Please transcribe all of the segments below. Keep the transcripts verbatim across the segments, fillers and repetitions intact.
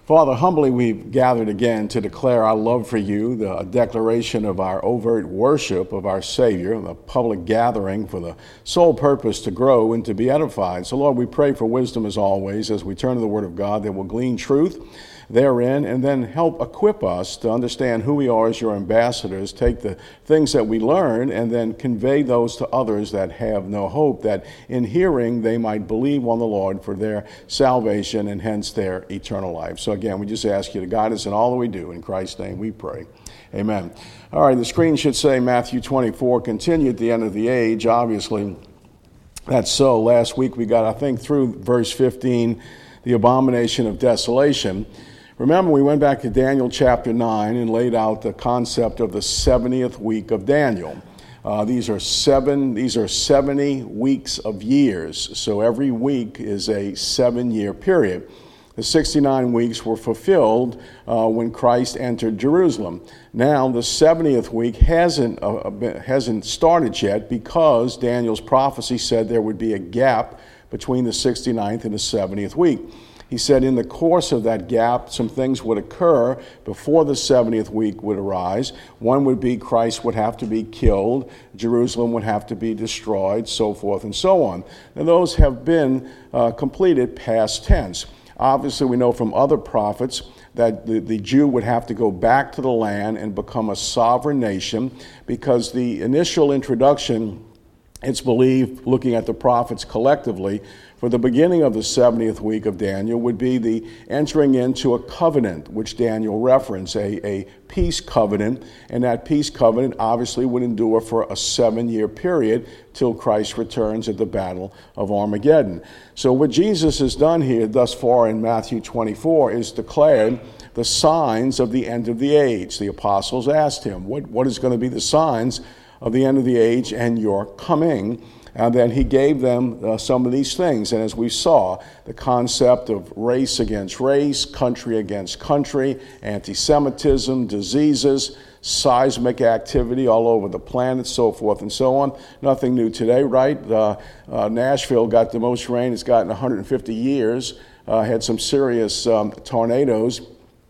Father, humbly we've gathered again to declare our love for you, the a declaration of our overt worship of our Savior, the public gathering for the sole purpose to grow and to be edified. So, Lord, we pray for wisdom as always as we turn to the Word of God that will glean truth therein and then help equip us to understand who we are as your ambassadors, take the things that we learn and then convey those to others that have no hope, that in hearing they might believe on the Lord for their salvation and hence their eternal life. So again, we just ask you to guide us in all that we do. In Christ's name we pray. Amen. All right, the screen should say Matthew twenty-four, continue at the end of the age. Obviously, that's so. Last week we got, I think, through verse fifteen, the abomination of desolation. Remember, we went back to Daniel chapter nine and laid out the concept of the seventieth week of Daniel. Uh, these are seven. These are seventy weeks of years. So every week is a seven-year period. The sixty-nine weeks were fulfilled uh, when Christ entered Jerusalem. Now the seventieth week hasn't uh, been, hasn't started yet because Daniel's prophecy said there would be a gap between the sixty-ninth and the seventieth week. He said in the course of that gap, some things would occur before the seventieth week would arise. One would be Christ would have to be killed, Jerusalem would have to be destroyed, so forth and so on. And those have been uh, completed past tense. Obviously, we know from other prophets that the, the Jew would have to go back to the land and become a sovereign nation because the initial introduction, it's believed, looking at the prophets collectively, for the beginning of the seventieth week of Daniel would be the entering into a covenant, which Daniel referenced, a, a peace covenant, and that peace covenant obviously would endure for a seven-year period till Christ returns at the Battle of Armageddon. So what Jesus has done here thus far in Matthew twenty-four is declared the signs of the end of the age. The apostles asked him, what, what is going to be the signs of the end of the age and your coming? And then he gave them uh, some of these things. And as we saw, the concept of race against race, country against country, anti-Semitism, diseases, seismic activity all over the planet, so forth and so on. Nothing new today, right? Uh, uh, Nashville got the most rain it's gotten in one hundred fifty years, uh, had some serious um, tornadoes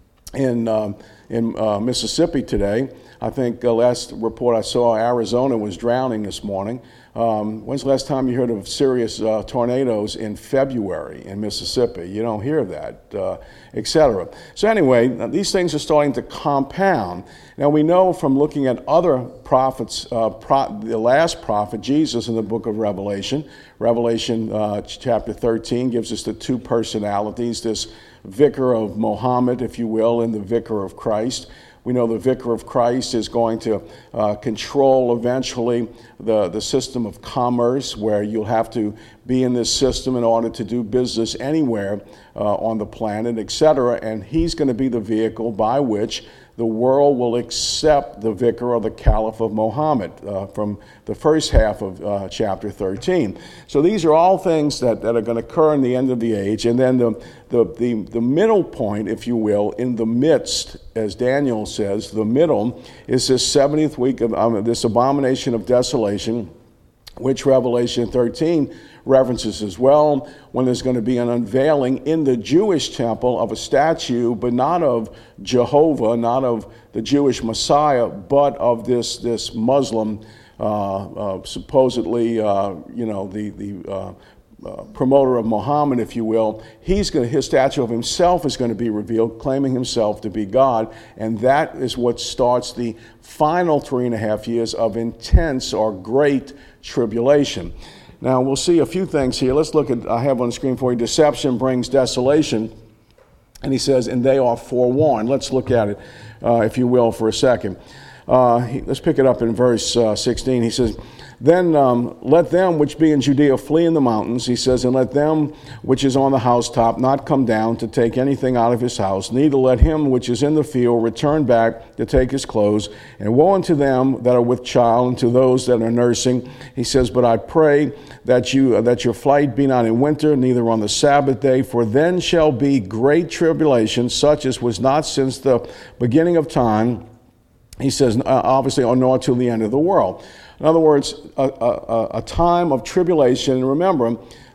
in, um, in uh, Mississippi today. I think the uh, last report I saw, Arizona was drowning this morning. Um, when's the last time you heard of serious uh, tornadoes in February in Mississippi? You don't hear that, uh, et cetera. So anyway, these things are starting to compound. Now we know from looking at other prophets, uh, pro- the last prophet, Jesus, in the book of Revelation, Revelation uh, chapter thirteen gives us the two personalities, this vicar of Mohammed, if you will, and the vicar of Christ. We know the vicar of Christ is going to uh, control eventually the, the system of commerce, where you'll have to be in this system in order to do business anywhere uh, on the planet, et cetera. And he's going to be the vehicle by which the world will accept the vicar or the caliph of Mohammed uh, from the first half of uh, chapter thirteen. So these are all things that, that are going to occur in the end of the age. And then the, the, the, the middle point, if you will, in the midst, as Daniel says, the middle is this seventieth week of um, this abomination of desolation, which Revelation thirteen references as well, when there's going to be an unveiling in the Jewish temple of a statue, but not of Jehovah, not of the Jewish Messiah, but of this this Muslim, uh, uh, supposedly, uh, you know, the the uh, uh, promoter of Muhammad, if you will. He's going to, his statue of himself is going to be revealed, claiming himself to be God, and that is what starts the final three and a half years of intense or great tribulation. Now, we'll see a few things here. Let's look at, I have on the screen for you, deception brings desolation. And he says, and they are forewarned. Let's look at it, uh, if you will, for a second. Uh, he, let's pick it up in verse uh, sixteen. He says, then um, let them which be in Judea flee in the mountains, he says, and let them which is on the housetop not come down to take anything out of his house, neither let him which is in the field return back to take his clothes. And woe unto them that are with child, and to those that are nursing. He says, but I pray that you uh, that your flight be not in winter, neither on the Sabbath day, for then shall be great tribulation, such as was not since the beginning of time. He says, uh, obviously, or nor till the end of the world. In other words, a, a, a time of tribulation. And remember,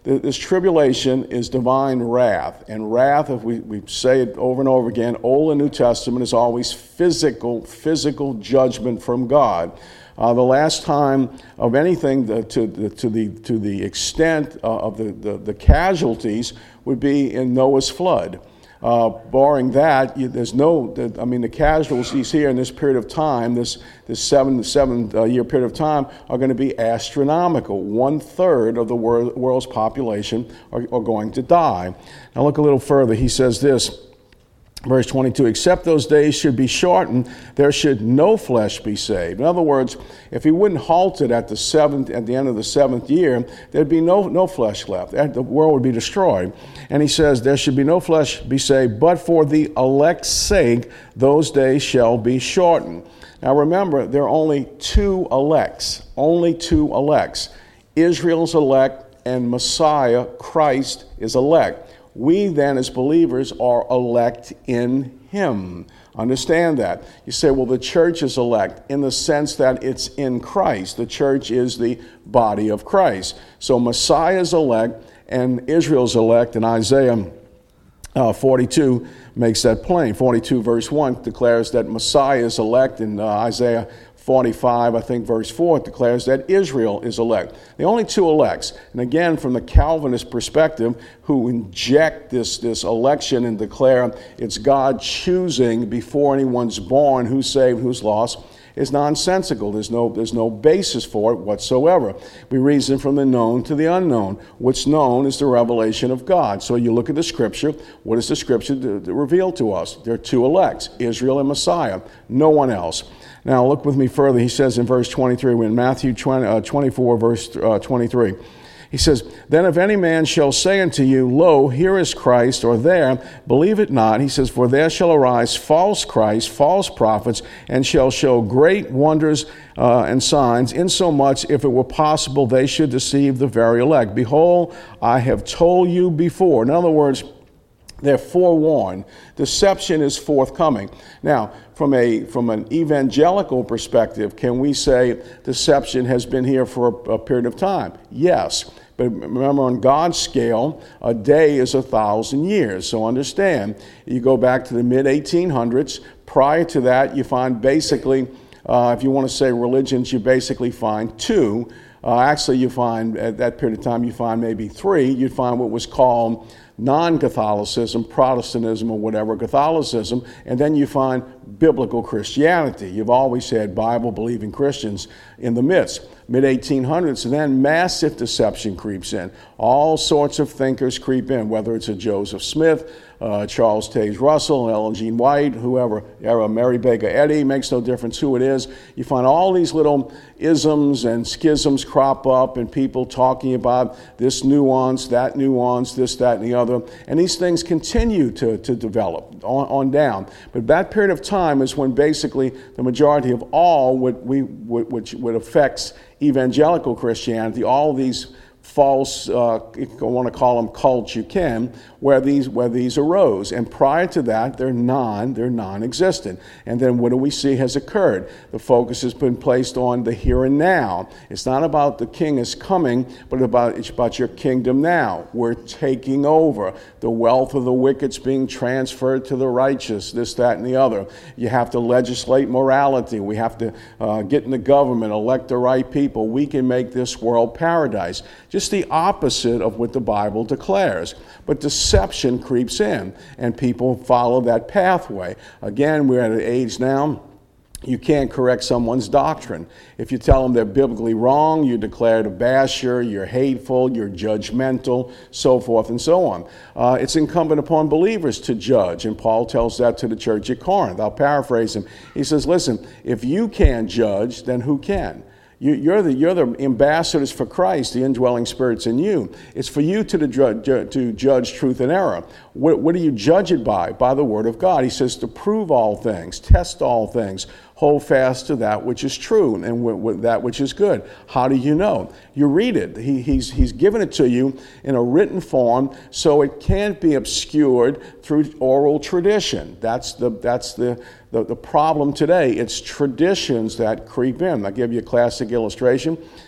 this tribulation is divine wrath. And wrath, if we, we say it over and over again, Old and New Testament, is always physical, physical judgment from God. Uh, the last time of anything the, to, the, to, the, to the extent uh, of the, the, the casualties would be in Noah's flood. Uh, barring that, you, there's no, the, I mean, the casualties here in this period of time, this, this seven, seven uh, year period of time, are going to be astronomical. One third of the wor- world's population are, are going to die. Now look a little further. He says this, verse twenty-two, except those days should be shortened, there should no flesh be saved. In other words, if he wouldn't halt it at the seventh, at the end of the seventh year, there'd be no, no flesh left. The world would be destroyed. And he says, there should be no flesh be saved, but for the elect's sake, those days shall be shortened. Now remember, there are only two elects, only two elects. Israel's elect and Messiah, Christ, is elect. We then, as believers, are elect in him. Understand that. You say, well, the church is elect in the sense that it's in Christ. The church is the body of Christ. So Messiah's elect and Israel's elect, and Isaiah uh, forty-two makes that plain. forty-two verse one declares that Messiah is elect, and uh, Isaiah forty-five, I think verse four, declares that Israel is elect. The only two elects. And again, from the Calvinist perspective, who inject this, this election and declare it's God choosing before anyone's born who's saved, who's lost, is nonsensical. There's no, there's no basis for it whatsoever. We reason from the known to the unknown. What's known is the revelation of God. So you look at the Scripture. What does the Scripture do, do, reveal to us? There are two elects, Israel and Messiah, no one else. Now look with me further. He says in verse twenty-three, in Matthew twenty, uh, twenty-four, verse uh, twenty-three, he says, then if any man shall say unto you, lo, here is Christ, or there, believe it not. He says, for there shall arise false Christs, false prophets, and shall show great wonders uh, and signs, insomuch, if it were possible, they should deceive the very elect. Behold, I have told you before. In other words, they're forewarned. Deception is forthcoming. Now, from a from an evangelical perspective, can we say deception has been here for a, a period of time? Yes. But remember, on God's scale, a day is a thousand years. So understand, you go back to the mid eighteen hundreds. Prior to that, you find basically, uh, if you want to say religions, you basically find two. Uh, actually, you find, at that period of time, you find maybe three. You'd find what was called non-Catholicism, Protestantism, or whatever, Catholicism, and then you find biblical Christianity. You've always had Bible-believing Christians in the midst. mid eighteen hundreds, and then massive deception creeps in. All sorts of thinkers creep in, whether it's a Joseph Smith, uh, Charles Taze Russell, Ellen G. White, whoever, Mary Baker Eddy, makes no difference who it is. You find all these little isms and schisms crop up, and people talking about this nuance, that nuance, this, that, and the other. And these things continue to, to develop on, on down. But that period of time is when basically the majority of all what we which what affects evangelical Christianity, all these false, uh, if you want to call them cults, you can, where these where these arose. And prior to that, they're non, they're non-existent. And then what do we see has occurred? The focus has been placed on the here and now. It's not about the king is coming, but about it's about your kingdom now. We're taking over. The wealth of the wicked's being transferred to the righteous, this, that, and the other. You have to legislate morality. We have to uh, get in the government, elect the right people. We can make this world paradise. Just the opposite of what the Bible declares. But deception creeps in, and people follow that pathway. Again, we're at an age now, you can't correct someone's doctrine. If you tell them they're biblically wrong, you're declared a basher, you're hateful, you're judgmental, so forth and so on. Uh, it's incumbent upon believers to judge, and Paul tells that to the church at Corinth. I'll paraphrase him. He says, listen, if you can't judge, then who can? You, you're, the, you're the ambassadors for Christ, the indwelling Spirit's in you. It's for you to, to, to judge truth and error. What, what do you judge it by? By the Word of God. He says to prove all things, test all things, hold fast to that which is true and w- w- that which is good. How do you know? You read it. He, he's, he's given it to you in a written form, so it can't be obscured through oral tradition. That's the, that's the, the, the problem today. It's traditions that creep in. I'll give you a classic illustration.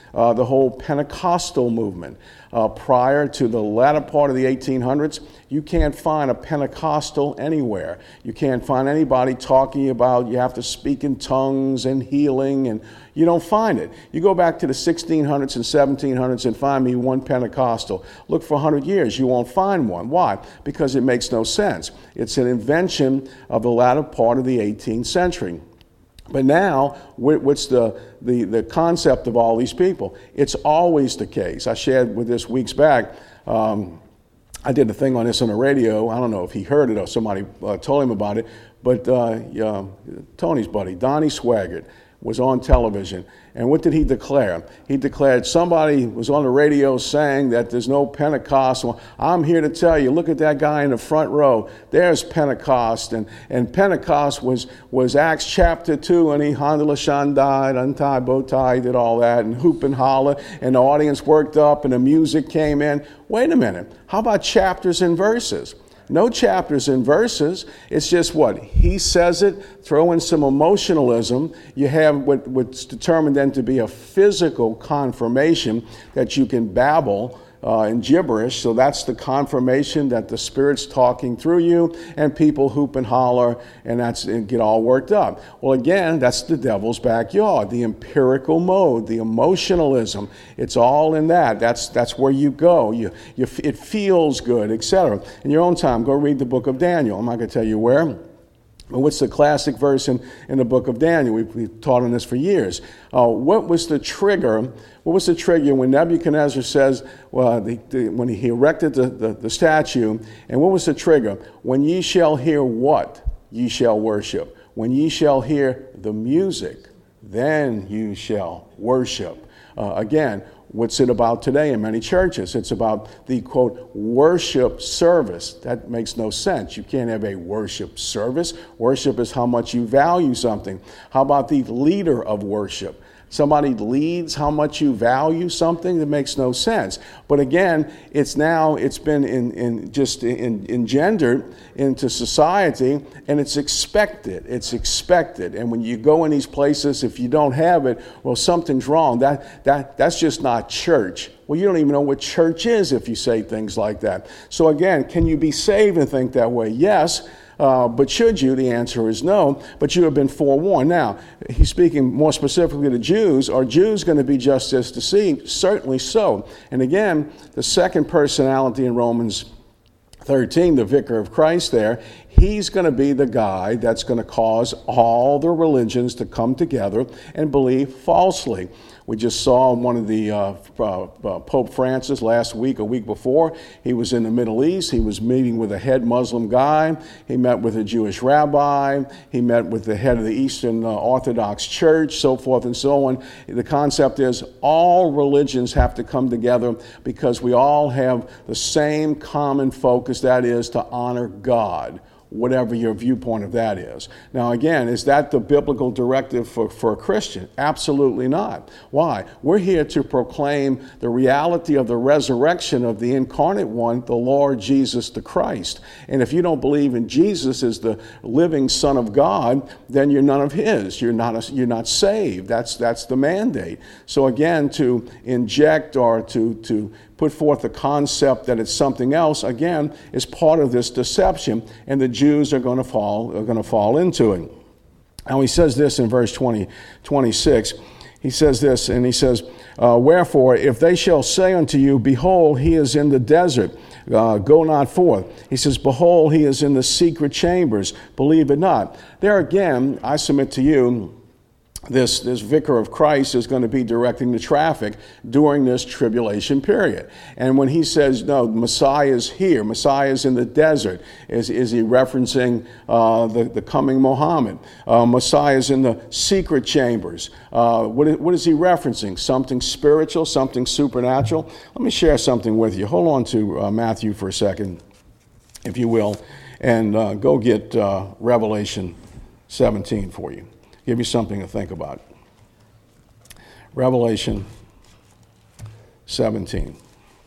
uh, the whole Pentecostal movement. Uh, prior to the latter part of the eighteen hundreds, you can't find a Pentecostal anywhere. You can't find anybody talking about you have to speak in tongues and healing, and you don't find it. You go back to the sixteen hundreds and seventeen hundreds and find me one Pentecostal. Look for one hundred years, you won't find one. Why? Because it makes no sense. It's an invention of the latter part of the eighteenth century. But now, what's the, the, the concept of all these people? It's always the case. I shared with this weeks back. Um, I did a thing on this on the radio. I don't know if he heard it or somebody uh, told him about it. But uh, uh, Tony's buddy, Donnie Swaggart, was on television. And what did he declare? He declared somebody was on the radio saying that there's no Pentecost. Well, I'm here to tell you, look at that guy in the front row. There's Pentecost. And, and Pentecost was, was Acts chapter two, and he handla shandai, untie, bow tie, did all that, and hoop and holler, and the audience worked up, and the music came in. Wait a minute. How about chapters and verses? No chapters and verses. It's just what? He says it, throw in some emotionalism. You have what, what's determined then to be a physical confirmation that you can babble uh, in gibberish. So that's the confirmation that the Spirit's talking through you, and people hoop and holler, and that's and get all worked up. Well, again, that's the devil's backyard, the empirical mode, the emotionalism. It's all in that. That's that's where you go. You, you it feels good, et cetera. In your own time, go read the book of Daniel. I'm not going to tell you where. But what's the classic verse in, in the book of Daniel? We've, we've taught on this for years. Uh, what was the trigger? What was the trigger when Nebuchadnezzar says, well, the, the, when he erected the, the, the statue, and what was the trigger? When ye shall hear what? Ye shall worship. When ye shall hear the music, then you shall worship. Uh, again, what's it about today in many churches? It's about the, quote, worship service. That makes no sense. You can't have a worship service. Worship is how much you value something. How about the leader of worship? Somebody leads how much you value something. That makes no sense. But again, it's now, it's been in, in just in, engendered into society, and it's expected. It's expected. And when you go in these places, if you don't have it, well, something's wrong. That that that's just not church. Well, you don't even know what church is if you say things like that. So again, can you be saved and think that way? Yes. Uh, but should you? The answer is no. But you have been forewarned. Now, he's speaking more specifically to Jews. Are Jews going to be just as deceived? Certainly so. And again, the second personality in Romans thirteen, the vicar of Christ there, he's going to be the guy that's going to cause all the religions to come together and believe falsely. We just saw one of the uh, uh, uh, Pope Francis last week, a week before. He was in the Middle East. He was meeting with a head Muslim guy. He met with a Jewish rabbi. He met with the head of the Eastern uh, Orthodox Church, so forth and so on. The concept is all religions have to come together because we all have the same common focus, that is to honor God, whatever your viewpoint of that is. Now, again, is that the biblical directive for, for a Christian? Absolutely not. Why? We're here to proclaim the reality of the resurrection of the incarnate one, the Lord Jesus the Christ. And if you don't believe in Jesus as the living Son of God, then you're none of his. You're not a, you're not saved. That's that's the mandate. So again, to inject or to to put forth the concept that it's something else, again, is part of this deception, and the Jews are going to fall are going to fall into it. Now he says this in verse twenty, twenty-six. He says this, and he says, uh, wherefore, if they shall say unto you, behold, he is in the desert, uh, go not forth. He says, behold, he is in the secret chambers, believe it not. There again, I submit to you, This, this vicar of Christ is going to be directing the traffic during this tribulation period. And when he says, no, Messiah is here, Messiah is in the desert, is, is he referencing uh, the, the coming Muhammad? Uh, Messiah is in the secret chambers. Uh, what, what is he referencing? Something spiritual, something supernatural? Let me share something with you. Hold on to uh, Matthew for a second, if you will, and uh, go get uh, Revelation seventeen for you. Give you something to think about. Revelation seventeen.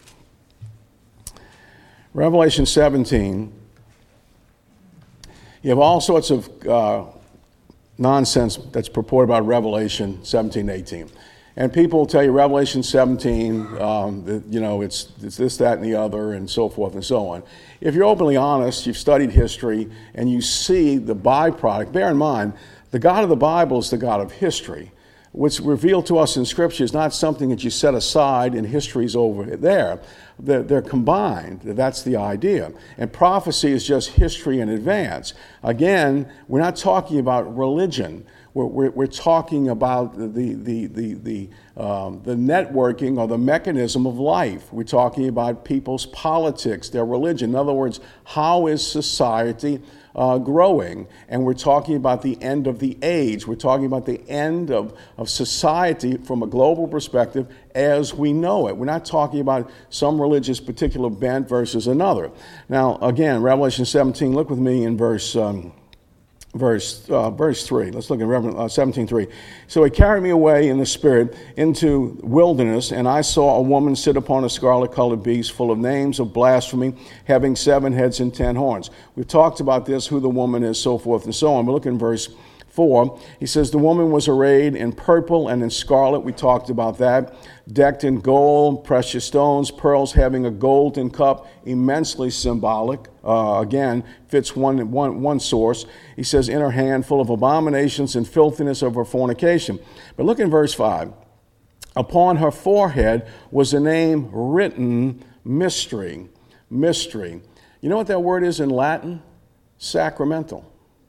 Revelation seventeen, you have all sorts of uh, nonsense that's purported about Revelation seventeen, eighteen. And people will tell you Revelation seventeen, um, that, you know, it's, it's this, that, and the other, and so forth and so on. If you're openly honest, you've studied history, and you see the byproduct, bear in mind, the God of the Bible is the God of history. What's revealed to us in Scripture is not something that you set aside and history's over there. They're, they're combined. That's the idea. And prophecy is just history in advance. Again, we're not talking about religion. We're, we're, we're talking about the, the, the, the, um, the networking or the mechanism of life. We're talking about people's politics, their religion. In other words, how is society Uh, growing? And we're talking about the end of the age. We're talking about the end of, of society from a global perspective as we know it. We're not talking about some religious particular bent versus another. Now, again, Revelation seventeen, look with me in verse um, verse uh, verse three. Let's look at Revelation seventeen three. So he carried me away in the spirit into wilderness, and I saw a woman sit upon a scarlet-colored beast full of names of blasphemy, having seven heads and ten horns. We've talked about this, who the woman is, so forth and so on. But look in verse four. He says, the woman was arrayed in purple and in scarlet. We talked about that. Decked in gold, precious stones, pearls, having a golden cup, immensely symbolic. Uh, again, fits one, one, one source. He says, in her hand, full of abominations and filthiness of her fornication. But look in verse five. Upon her forehead was a name written, mystery. Mystery. You know what that word is in Latin? Sacramental.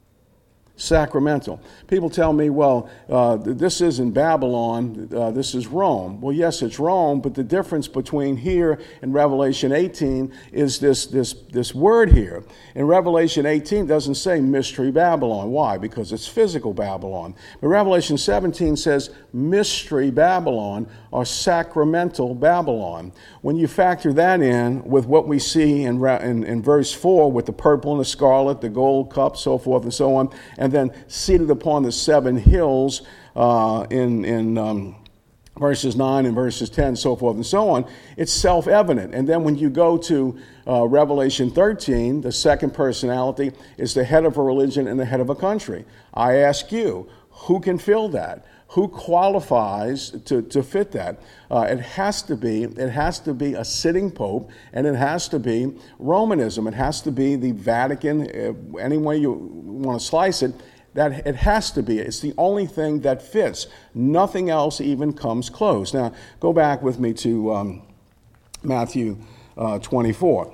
Sacramental. People tell me, well, uh, this isn't Babylon, uh, this is Rome. Well, yes, it's Rome, but the difference between here and Revelation eighteen is this, this, this word here. In Revelation eighteen, it doesn't say mystery Babylon. Why? Because it's physical Babylon. But Revelation seventeen says mystery Babylon or sacramental Babylon. When you factor that in with what we see in, in, in verse four with the purple and the scarlet, the gold cup, so forth and so on, and then seated upon the seven hills uh, in, in um, verses nine and verses ten, so forth and so on, it's self-evident. And then when you go to uh, Revelation thirteen, the second personality is the head of a religion and the head of a country. I ask you, who can fill that? Who qualifies to, to fit that? Uh, it has to be it has to be a sitting pope, and it has to be Romanism. It has to be the Vatican. Uh, any way you want to slice it, that it has to be. It's the only thing that fits. Nothing else even comes close. Now, go back with me to um, Matthew uh, twenty-four.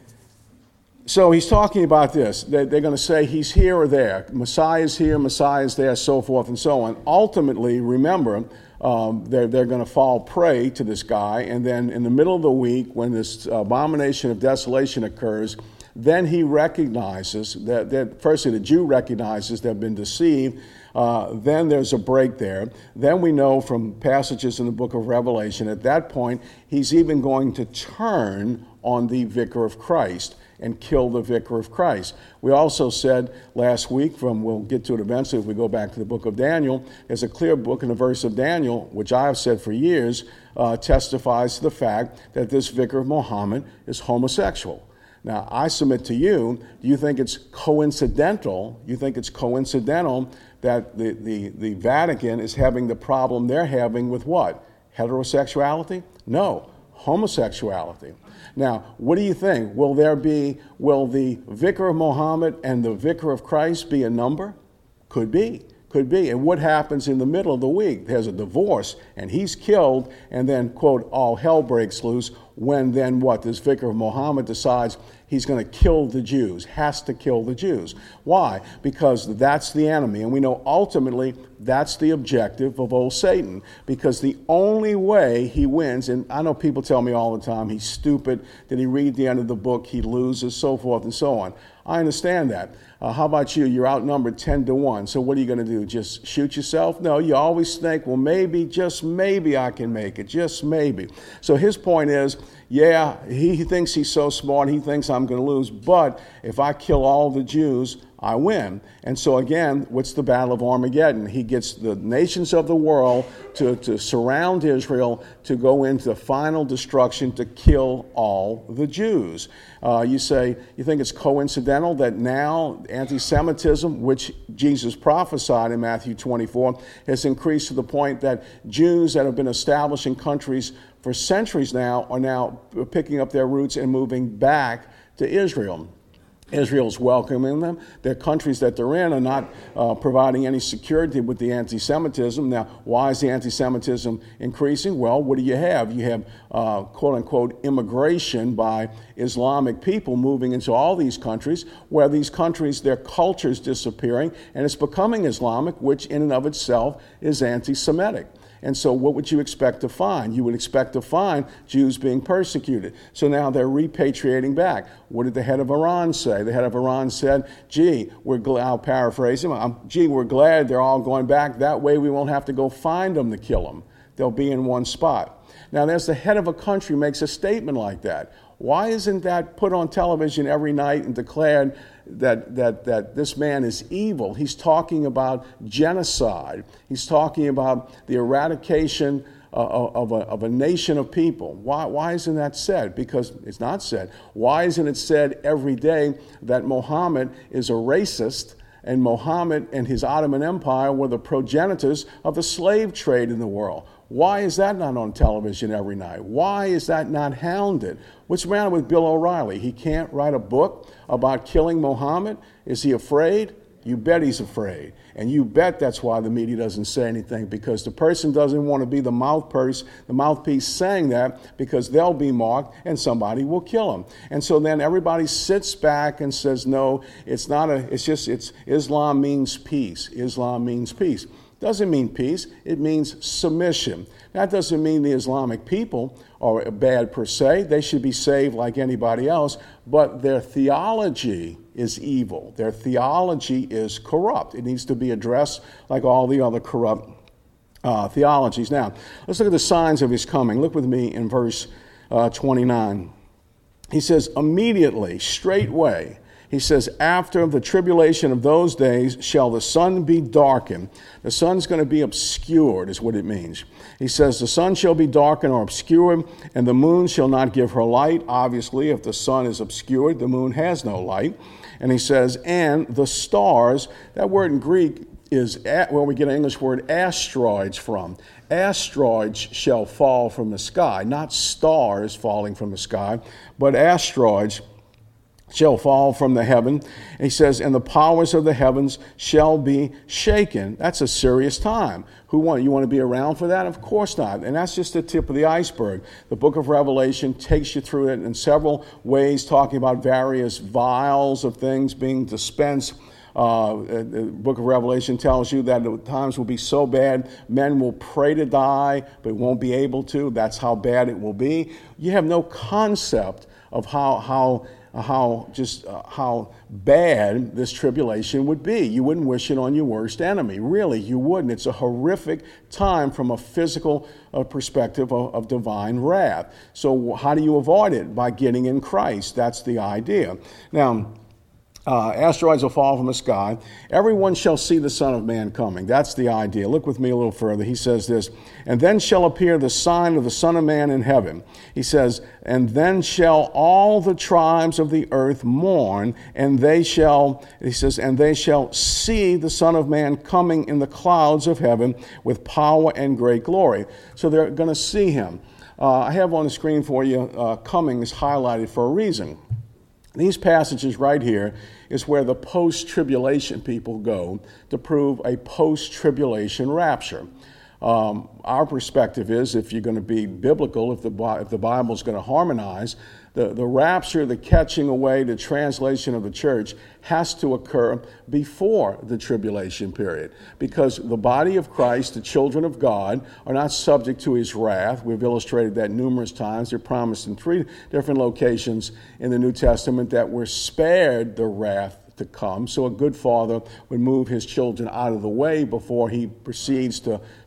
So he's talking about this. They're, they're going to say he's here or there. Messiah is here, Messiah is there, so forth and so on. Ultimately, remember, um, they're, they're going to fall prey to this guy. And then in the middle of the week, when this abomination of desolation occurs, then he recognizes that, that firstly, the Jew recognizes they've been deceived. Uh, then there's a break there. Then we know from passages in the book of Revelation, at that point, he's even going to turn on the vicar of Christ and kill the vicar of Christ. We also said last week, from we'll get to it eventually if we go back to the book of Daniel, there's a clear book in the verse of Daniel, which I have said for years, uh, testifies to the fact that this vicar of Muhammad is homosexual. Now, I submit to you, do you think it's coincidental, you think it's coincidental that the, the, the Vatican is having the problem they're having with what? Heterosexuality? No, homosexuality. Now, what do you think? Will there be, will the vicar of Muhammad and the vicar of Christ be a number? Could be. Could be. And what happens in the middle of the week? There's a divorce, and he's killed, and then, quote, all hell breaks loose, when then what? This vicar of Muhammad decides he's going to kill the Jews, has to kill the Jews. Why? Because that's the enemy. And we know ultimately that's the objective of old Satan. Because the only way he wins, and I know people tell me all the time, he's stupid, did he read the end of the book, he loses, so forth and so on. I understand that. Uh, how about you? You're outnumbered ten to one. So what are you going to do? Just shoot yourself? No, you always think, well, maybe, just maybe I can make it. Just maybe. So his point is, yeah, he, he thinks he's so smart. He thinks I'm going to lose. But if I kill all the Jews, I win. And so again, what's the battle of Armageddon? He gets the nations of the world to, to surround Israel, to go into final destruction, to kill all the Jews. Uh, you say, you think it's coincidental that now Anti-Semitism, which Jesus prophesied in Matthew twenty-four, has increased to the point that Jews that have been established in countries for centuries now are now picking up their roots and moving back to Israel. Israel's welcoming them. Their countries that they're in are not uh, providing any security with the anti-Semitism. Now, why is the anti-Semitism increasing? Well, what do you have? You have, uh, quote-unquote, immigration by Islamic people moving into all these countries, where these countries, their culture's disappearing, and it's becoming Islamic, which in and of itself is anti-Semitic. And so what would you expect to find? You would expect to find Jews being persecuted. So now they're repatriating back. What did the head of Iran say? The head of Iran said, gee, we're glad, I'll paraphrase him, um, gee, we're glad they're all going back. That way we won't have to go find them to kill them. They'll be in one spot. Now there's the head of a country makes a statement like that. Why isn't that put on television every night and declared that, that, that this man is evil? He's talking about genocide. He's talking about the eradication uh, of, a, of a nation of people. Why, why isn't that said? Because it's not said. Why isn't it said every day that Muhammad is a racist, and Muhammad and his Ottoman Empire were the progenitors of the slave trade in the world? Why is that not on television every night? Why is that not hounded? What's the matter with Bill O'Reilly? He can't write a book about killing Muhammad? Is he afraid? You bet he's afraid. And you bet that's why the media doesn't say anything, because the person doesn't want to be the mouthpiece, the mouthpiece saying that, because they'll be marked and somebody will kill him. And so then everybody sits back and says, no, it's not a, it's just, it's, Islam means peace. Islam means peace. Doesn't mean peace, it means submission. That doesn't mean the Islamic people are bad per se. They should be saved like anybody else, but their theology is evil. Their theology is corrupt. It needs to be addressed like all the other corrupt uh, theologies. Now, let's look at the signs of his coming. Look with me in verse uh, twenty-nine. He says, immediately, straightway, he says, after the tribulation of those days shall the sun be darkened. The sun's going to be obscured is what it means. He says, the sun shall be darkened or obscured, and the moon shall not give her light. Obviously, if the sun is obscured, the moon has no light. And he says, and the stars, that word in Greek is where we get an English word asteroids from. Asteroids shall fall from the sky, not stars falling from the sky, but asteroids shall fall from the heaven. And he says, and the powers of the heavens shall be shaken. That's a serious time. Who want, you want to be around for that? Of course not. And that's just the tip of the iceberg. The book of Revelation takes you through it in several ways, talking about various vials of things being dispensed. Uh, the book of Revelation tells you that the times will be so bad, men will pray to die, but won't be able to. That's how bad it will be. You have no concept of how, how, how just uh, how bad this tribulation would be. You wouldn't wish it on your worst enemy. Really, you wouldn't. It's a horrific time from a physical uh, perspective of, of divine wrath. So how do you avoid it? By getting in Christ. That's the idea. Now, Uh, asteroids will fall from the sky. Everyone shall see the Son of Man coming. That's the idea. Look with me a little further. He says this, and then shall appear the sign of the Son of Man in heaven. He says, and then shall all the tribes of the earth mourn, and they shall, he says, and they shall see the Son of Man coming in the clouds of heaven with power and great glory. So they're going to see him. Uh, I have on the screen for you, uh, coming is highlighted for a reason. These passages right here is where the post-tribulation people go to prove a post-tribulation rapture. Um, our perspective is, if you're going to be biblical, if the, if the Bible is going to harmonize, the, the rapture, the catching away, the translation of the church has to occur before the tribulation period, because the body of Christ, the children of God, are not subject to his wrath. We've illustrated that numerous times. They're promised in three different locations in the New Testament that we're spared the wrath to come. So a good father would move his children out of the way before he proceeds to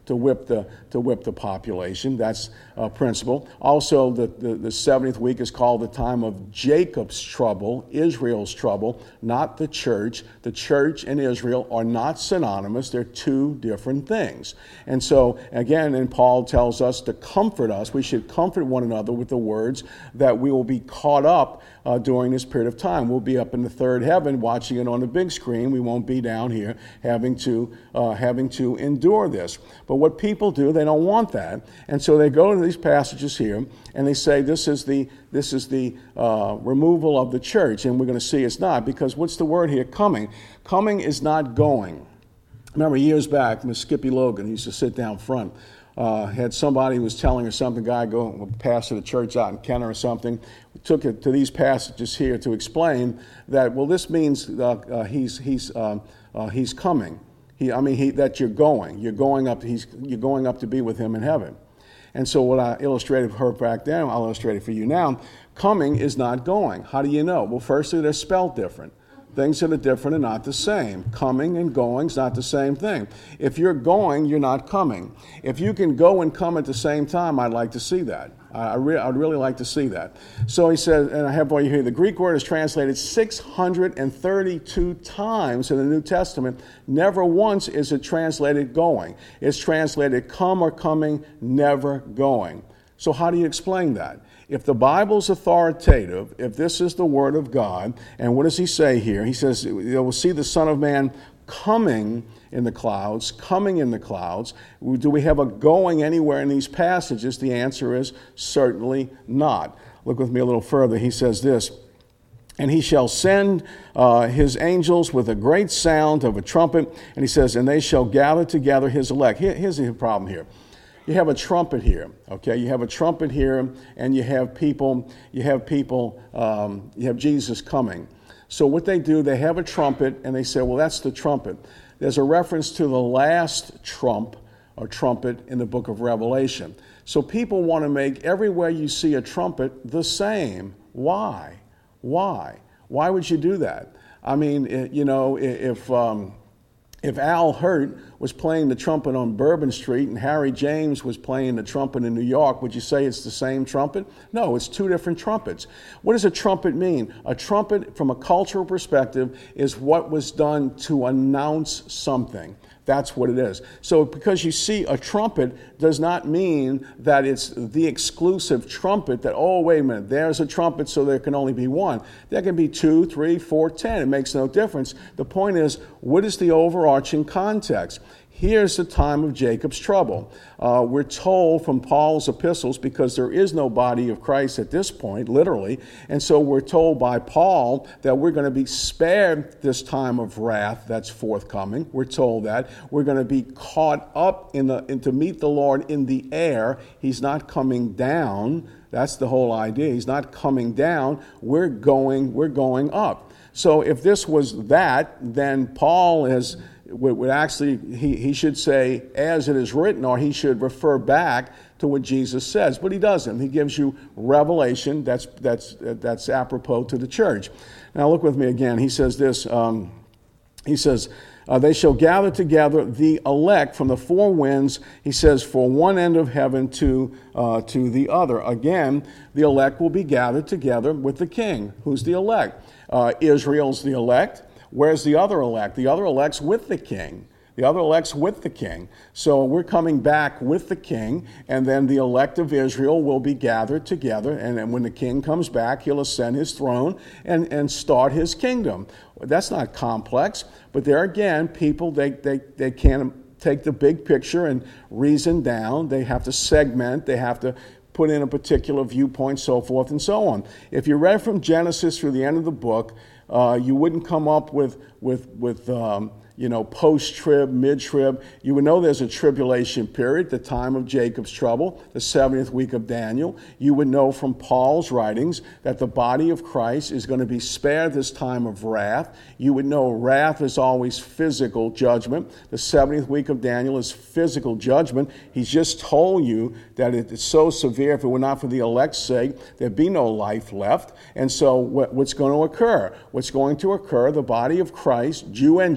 to whip the to whip the population. That's a principle. Also, the, the, the seventieth week is called the time of Jacob's trouble, Israel's trouble, not the church. The church and Israel are not synonymous. They're two different things. And so, again, and Paul tells us to comfort us. We should comfort one another with the words that we will be caught up uh, during this period of time. We'll be up in the third heaven watching it on the big screen. We won't be down here having to uh, having to endure this. But what people do, they don't want that. And so they go to these passages here and they say this is the this is the uh, removal of the church. And we're going to see it's not, because what's the word here? Coming. Coming is not going. Remember years back, Miss Skippy Logan used to sit down front. Uh, had somebody who was telling her something, guy go pastor the church out in Kenner or something, we took it to these passages here to explain that, well, this means uh, uh, he's he's um, uh, he's coming. He, I mean, he, that you're going, you're going up. He's you're going up to be with him in heaven. And so, what I illustrated for her back then, I'll illustrate it for you now. Coming is not going. How do you know? Well, firstly, they're spelled different. Things that are different are not the same. Coming and going is not the same thing. If you're going, you're not coming. If you can go and come at the same time, I'd like to see that. I re- I'd really like to see that. So he says, and I have for you here, the Greek word is translated six hundred thirty-two times in the New Testament. Never once is it translated going. It's translated come or coming, never going. So how do you explain that? If the Bible's authoritative, if this is the Word of God, and what does he say here? He says, they will see the Son of Man coming in the clouds, coming in the clouds. Do we have a going anywhere in these passages? The answer is certainly not. Look with me a little further. He says this, and he shall send uh, his angels with a great sound of a trumpet, and he says, and they shall gather together his elect. Here, here's the problem here. You have a trumpet here, okay? You have a trumpet here, and you have people, you have people, um, you have Jesus coming. So what they do, they have a trumpet, and they say, well, that's the trumpet. There's a reference to the last trump, or trumpet, in the book of Revelation. So people want to make everywhere you see a trumpet the same. Why? Why? Why would you do that? I mean, you know, if... Um, If Al Hurt was playing the trumpet on Bourbon Street and Harry James was playing the trumpet in New York, would you say it's the same trumpet? No, it's two different trumpets. What does a trumpet mean? A trumpet, from a cultural perspective, is what was done to announce something. That's what it is. So because you see a trumpet does not mean that it's the exclusive trumpet that, oh, wait a minute, there's a trumpet, so there can only be one. There can be two, three, four, ten. It makes no difference. The point is, what is the overarching context? Here's the time of Jacob's trouble. Uh, we're told from Paul's epistles, because there is no body of Christ at this point, literally, and so we're told by Paul that we're going to be spared this time of wrath that's forthcoming. We're told that. We're going to be caught up in the, in, to meet the Lord in the air. He's not coming down. That's the whole idea. He's not coming down. We're going, we're going up. So if this was that, then Paul has... would actually, he, he should say, as it is written, or he should refer back to what Jesus says. But he doesn't. He gives you revelation that's that's that's apropos to the church. Now look with me again. He says this, um, he says, uh, they shall gather together the elect from the four winds, he says, for one end of heaven to, uh, to the other. Again, the elect will be gathered together with the king. Who's the elect? Uh, Israel's the elect. Where's the other elect? The other elect's with the king. The other elect's with the king. So we're coming back with the king, and then the elect of Israel will be gathered together, and then when the king comes back, he'll ascend his throne and, and start his kingdom. That's not complex, but there again, people, they, they, they can't take the big picture and reason down. They have to segment. They have to put in a particular viewpoint, so forth and so on. If you read from Genesis through the end of the book, Uh, you wouldn't come up with, with, with um, you know, post-trib, mid-trib. You would know there's a tribulation period, the time of Jacob's trouble, the seventieth week of Daniel. You would know from Paul's writings that the body of Christ is going to be spared this time of wrath. You would know wrath is always physical judgment. The seventieth week of Daniel is physical judgment. He's just told you that it's so severe, if it were not for the elect's sake, there'd be no life left. And so what, what's going to occur? What's going to occur? The body of Christ, Jew and Gentile,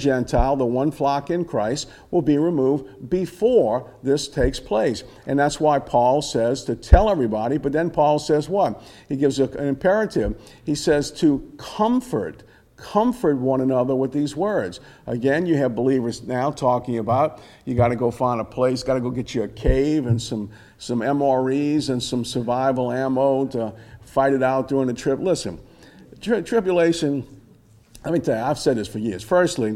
Gentile, the one flock in Christ, will be removed before this takes place. And that's why Paul says to tell everybody, but then Paul says what? He gives an imperative. He says to comfort. Comfort one another with these words. Again, you have believers now talking about you got to go find a place, got to go get you a cave and some, some M R Es and some survival ammo to fight it out during the trip. Listen, tri- tribulation, let me tell you, I've said this for years. Firstly,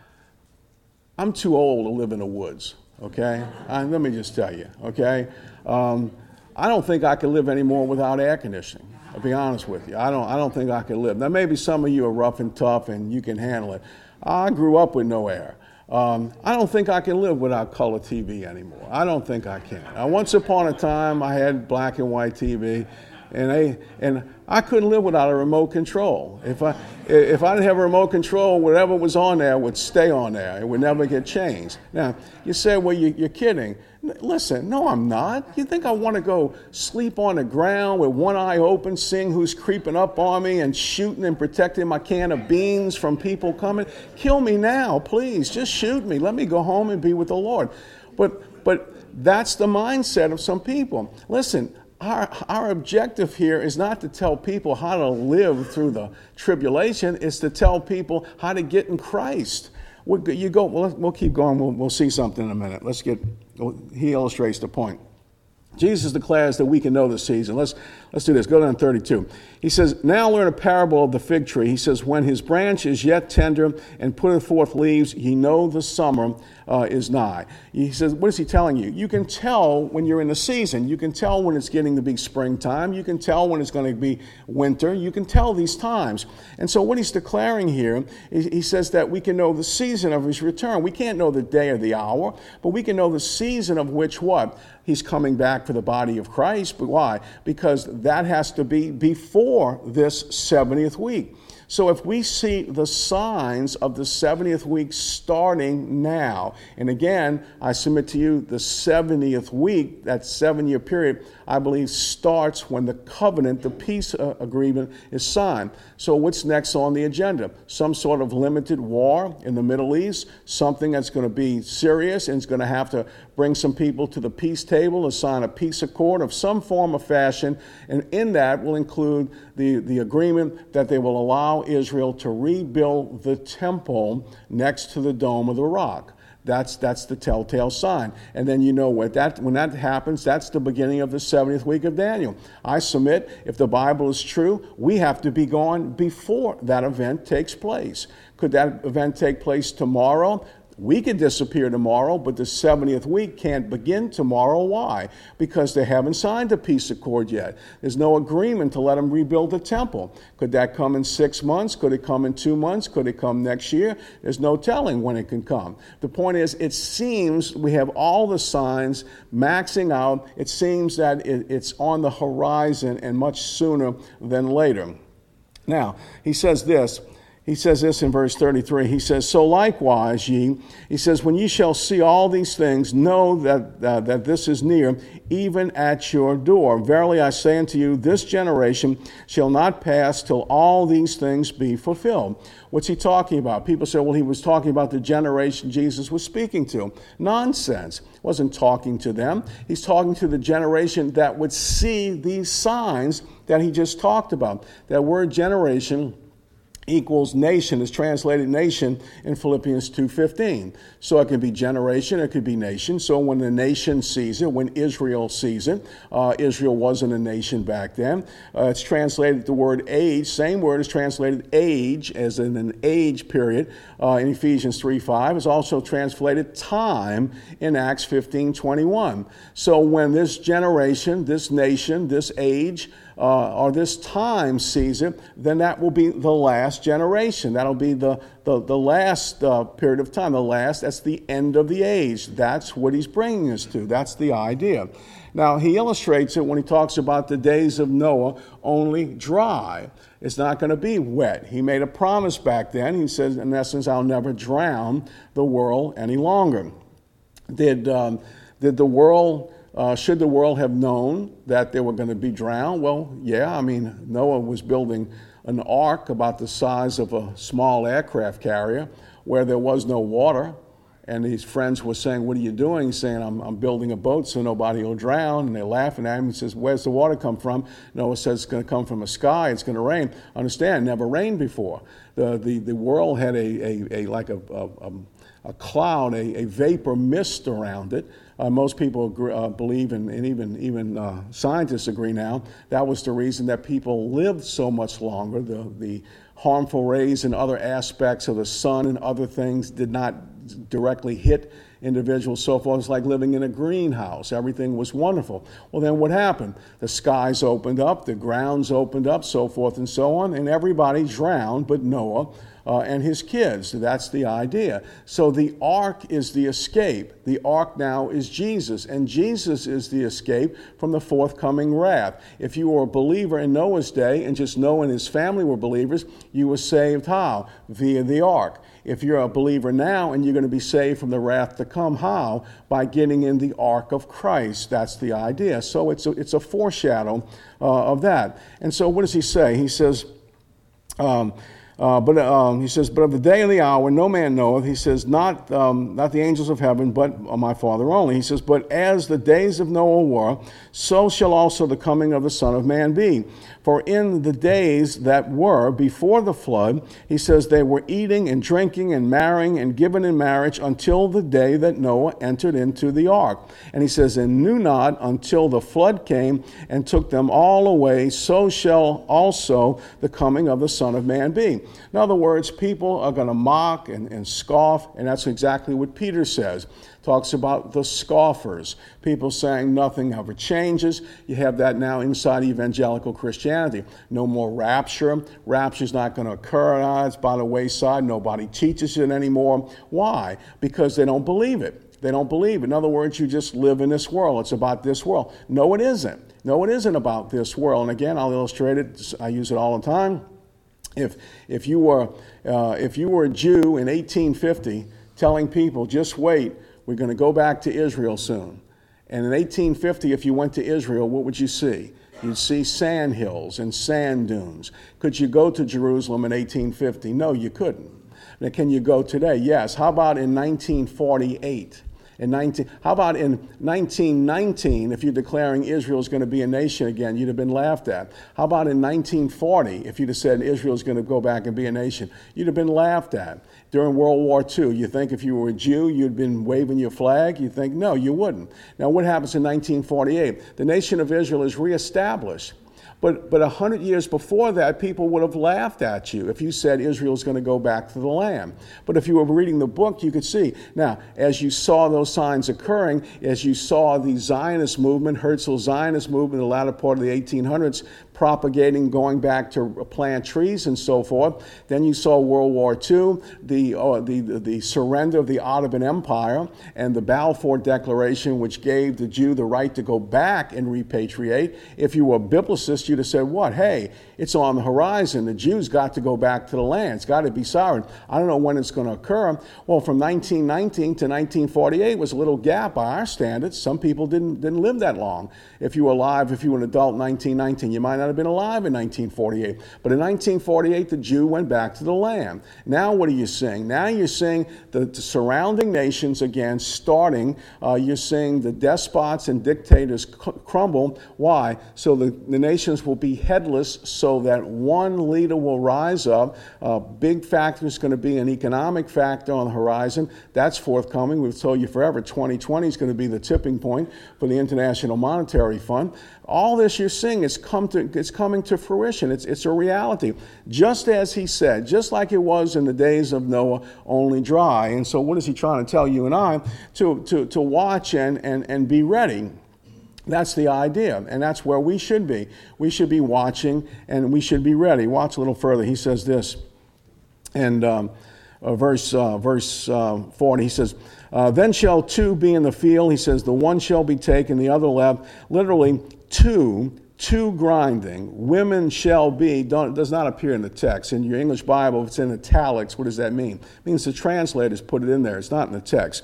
I'm too old to live in the woods, okay? I, let me just tell you, okay? Um, I don't think I can live anymore without air conditioning. I'll be honest with you. I don't I don't think I can live. Now, maybe some of you are rough and tough and you can handle it. I grew up with no air. Um, I don't think I can live without color T V anymore. I don't think I can. Now, once upon a time, I had black and white T V, and I, and I couldn't live without a remote control. If I, if I didn't have a remote control, whatever was on there would stay on there. It would never get changed. Now, you say, well, you, you're kidding. Listen, no, I'm not. You think I want to go sleep on the ground with one eye open, seeing who's creeping up on me and shooting and protecting my can of beans from people coming? Kill me now, please. Just shoot me. Let me go home and be with the Lord. But, but that's the mindset of some people. Listen, Our, our objective here is not to tell people how to live through the tribulation. It's to tell people how to get in Christ. We'll, you go. We'll, we'll keep going. We'll, we'll see something in a minute. Let's get. He illustrates the point. Jesus declares that we can know the season. Let's let's do this. Go down to thirty-two. He says, now learn a parable of the fig tree. He says, when his branch is yet tender and putteth forth leaves, ye know the summer uh, is nigh. He says, what is he telling you? You can tell when you're in the season. You can tell when it's getting to be springtime. You can tell when it's going to be winter. You can tell these times. And so what he's declaring here, is, he says that we can know the season of his return. We can't know the day or the hour, but we can know the season of which what? He's coming back for the body of Christ. But why? Because that has to be before this seventieth week. So if we see the signs of the seventieth week starting now, and again, I submit to you the seventieth week, that seven-year period, I believe starts when the covenant, the peace uh, agreement is signed. So what's next on the agenda? Some sort of limited war in the Middle East, something that's going to be serious and is going to have to bring some people to the peace table to sign a peace accord of some form or fashion, and in that will include the, the agreement that they will allow Israel to rebuild the temple next to the Dome of the Rock. That's that's the telltale sign. And then you know what that when that happens, that's the beginning of the seventieth week of Daniel. I submit, if the Bible is true, we have to be gone before that event takes place. Could that event take place tomorrow? We could disappear tomorrow, but the seventieth week can't begin tomorrow. Why? Because they haven't signed a peace accord yet. There's no agreement to let them rebuild the temple. Could that come in six months? Could it come in two months? Could it come next year? There's no telling when it can come. The point is, it seems we have all the signs maxing out. It seems that it, it's on the horizon and much sooner than later. Now, he says this. He says this in verse thirty-three. He says, so likewise ye, he says, when ye shall see all these things, know that, uh, that this is near, even at your door. Verily I say unto you, this generation shall not pass till all these things be fulfilled. What's he talking about? People say, well, he was talking about the generation Jesus was speaking to. Nonsense. He wasn't talking to them. He's talking to the generation that would see these signs that he just talked about. That word generation equals nation is translated nation in Philippians two fifteen. So it can be generation, it could be nation. So when the nation sees it, when Israel sees it, uh, Israel wasn't a nation back then. Uh, it's translated the word age. Same word is translated age as in an age period uh, in Ephesians three five. It's also translated time in Acts fifteen twenty-one. So when this generation, this nation, this age, Uh, or this time sees it, then that will be the last generation. That'll be the, the, the last uh, period of time. The last, that's the end of the age. That's what he's bringing us to. That's the idea. Now, he illustrates it when he talks about the days of Noah only dry. It's not going to be wet. He made a promise back then. He says, in essence, I'll never drown the world any longer. Did, um, did the world... Uh, should the world have known that they were going to be drowned? Well, yeah. I mean, Noah was building an ark about the size of a small aircraft carrier. where there was no water. And his friends were saying, what are you doing? He's saying, I'm, I'm building a boat so nobody will drown. And they're laughing at him. He says, where's the water come from? Noah says, it's going to come from the sky. It's going to rain. Understand, never rained before. The, the, the world had a, a, a like a, a, a cloud, a, a vapor mist around it. Uh, most people agree, uh, believe, and, and even, even uh, scientists agree now, that was the reason that people lived so much longer. The, the harmful rays and other aspects of the sun and other things did not directly hit individuals. So forth. It's like living in a greenhouse. Everything was wonderful. Well, then what happened? The skies opened up, the grounds opened up, so forth and so on, and everybody drowned but Noah uh, and his kids. That's the idea. So the ark is the escape. The ark now is Jesus, and Jesus is the escape from the forthcoming wrath. If you were a believer in Noah's day and just Noah and his family were believers, you were saved how? Via the ark. If you're a believer now and you're going to be saved from the wrath to come, how? By getting in the ark of Christ. That's the idea. So it's a, it's a foreshadow uh, of that. And so what does he say? He says, um, uh, but um, he says, but of the day and the hour no man knoweth. He says, not um, not the angels of heaven, but my Father only. He says, but as the days of Noah were, so shall also the coming of the Son of Man be. For in the days that were before the flood, he says, they were eating and drinking and marrying and given in marriage until the day that Noah entered into the ark. And he says, and knew not until the flood came and took them all away, so shall also the coming of the Son of Man be. In other words, people are going to mock and, and scoff, and that's exactly what Peter says. Talks about the scoffers, people saying nothing ever changes. You have that now inside evangelical Christianity. No more rapture. Rapture's not going to occur. Ah, it's by the wayside. Nobody teaches it anymore. Why? Because they don't believe it. They don't believe it. In other words, you just live in this world. It's about this world. No, it isn't. No, it isn't about this world. And again, I'll illustrate it. I use it all the time. If if you were uh, if you were a Jew in eighteen fifty, telling people, just wait, we're going to go back to Israel soon. And in eighteen fifty, if you went to Israel, what would you see? You'd see sand hills and sand dunes. Could you go to Jerusalem in eighteen fifty? No, you couldn't. Now, can you go today? Yes. How about in nineteen forty-eight? In nineteen, how about in nineteen nineteen, if you're declaring Israel is going to be a nation again, you'd have been laughed at. How about in nineteen forty, if you'd have said Israel is going to go back and be a nation, you'd have been laughed at. During World War Two, you think if you were a Jew, you'd been waving your flag? You think, no, you wouldn't. Now, what happens in nineteen forty-eight? The nation of Israel is reestablished. But but a hundred years before that, people would have laughed at you if you said Israel's going to go back to the land. But if you were reading the book, you could see. Now, as you saw those signs occurring, as you saw the Zionist movement, Herzl Zionist movement in the latter part of the eighteen hundreds, propagating, going back to plant trees and so forth. Then you saw World War Two, the, uh, the, the, the surrender of the Ottoman Empire, and the Balfour Declaration, which gave the Jew the right to go back and repatriate. If you were a biblicist, you'd have said, what? Hey, it's on the horizon. The Jews got to go back to the land. It's got to be sovereign. I don't know when it's going to occur. Well, from nineteen nineteen to nineteen forty-eight was a little gap by our standards. Some people didn't, didn't live that long. If you were alive, if you were an adult in nineteen nineteen, you might not have been alive in nineteen forty-eight. But in nineteen forty-eight, the Jew went back to the land. Now what are you seeing? Now you're seeing the, the surrounding nations again starting. Uh, you're seeing the despots and dictators c- crumble. Why? So the, the nations will be headless so that one leader will rise up. A big factor is going to be an economic factor on the horizon. That's forthcoming. We've told you forever, twenty twenty is going to be the tipping point for the International Monetary Fund. All this you're seeing is come to, it's coming to fruition. It's, it's a reality. Just as he said, just like it was in the days of Noah, only dry. And so what is he trying to tell you and I? To, to, to watch and, and, and be ready. That's the idea, and that's where we should be. We should be watching, and we should be ready. Watch a little further. He says this, and um, uh, verse uh, verse uh, forty, he says, uh, then shall two be in the field. He says, the one shall be taken, the other left. Literally, two, two grinding. Women shall be, don't, it does not appear in the text. In your English Bible, if it's in italics, what does that mean? It means the translators put it in there. It's not in the text.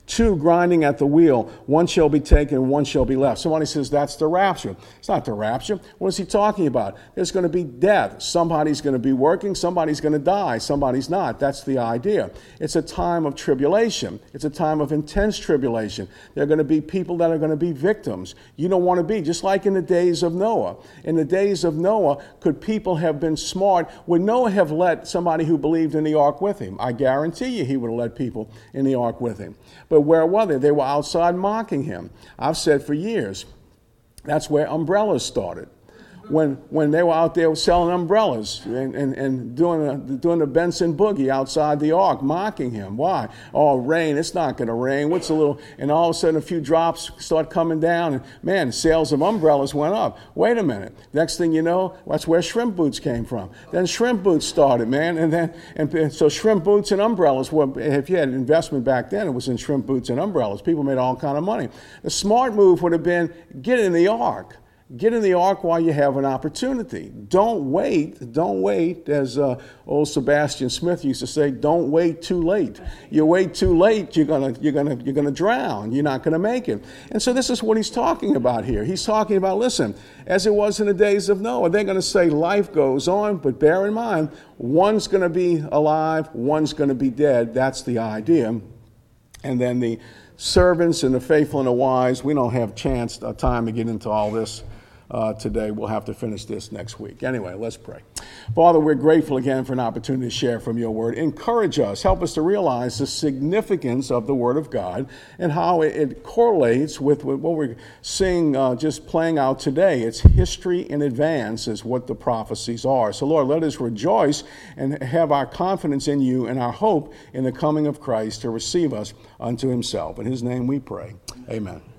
Two grinding at the wheel, one shall be taken, one shall be left. Somebody says that's the rapture. It's not the rapture. What is he talking about? There's going to be death. Somebody's going to be working, somebody's going to die, somebody's not. That's the idea. It's a time of tribulation. It's a time of intense tribulation. There are going to be people that are going to be victims. You don't want to be, just like in the days of Noah. In the days of Noah, could people have been smart? Would Noah have let somebody who believed in the ark with him? I guarantee you he would have let people in the ark with him. But where were they? They were outside mocking him. I've said for years, that's where umbrellas started. When when they were out there selling umbrellas and, and, and doing, a, doing the Benson Boogie outside the ark, mocking him. Why? Oh, rain, it's not going to rain. What's a little, and all of a sudden a few drops start coming down, and man, sales of umbrellas went up. Wait a minute. Next thing you know, that's where shrimp boots came from. Then shrimp boots started, man, and then and so shrimp boots and umbrellas were, if you had investment back then, it was in shrimp boots and umbrellas. People made all kind of money. The smart move would have been, get in the ark. Get in the ark while you have an opportunity. Don't wait. Don't wait, as uh, old Sebastian Smith used to say. Don't wait too late. You wait too late, you're gonna you're gonna you're gonna drown. You're not gonna make it. And so this is what he's talking about here. He's talking about, listen, as it was in the days of Noah. They're going to say life goes on, but bear in mind, one's going to be alive, one's going to be dead. That's the idea. And then the servants and the faithful and the wise. We don't have chance, uh, time to get into all this uh, today. We'll have to finish this next week. Anyway, let's pray. Father, we're grateful again for an opportunity to share from your word. Encourage us. Help us to realize the significance of the word of God and how it, it correlates with, with what we're seeing uh, just playing out today. It's history in advance is what the prophecies are. So, Lord, let us rejoice and have our confidence in you and our hope in the coming of Christ to receive us unto himself. In his name we pray. Amen.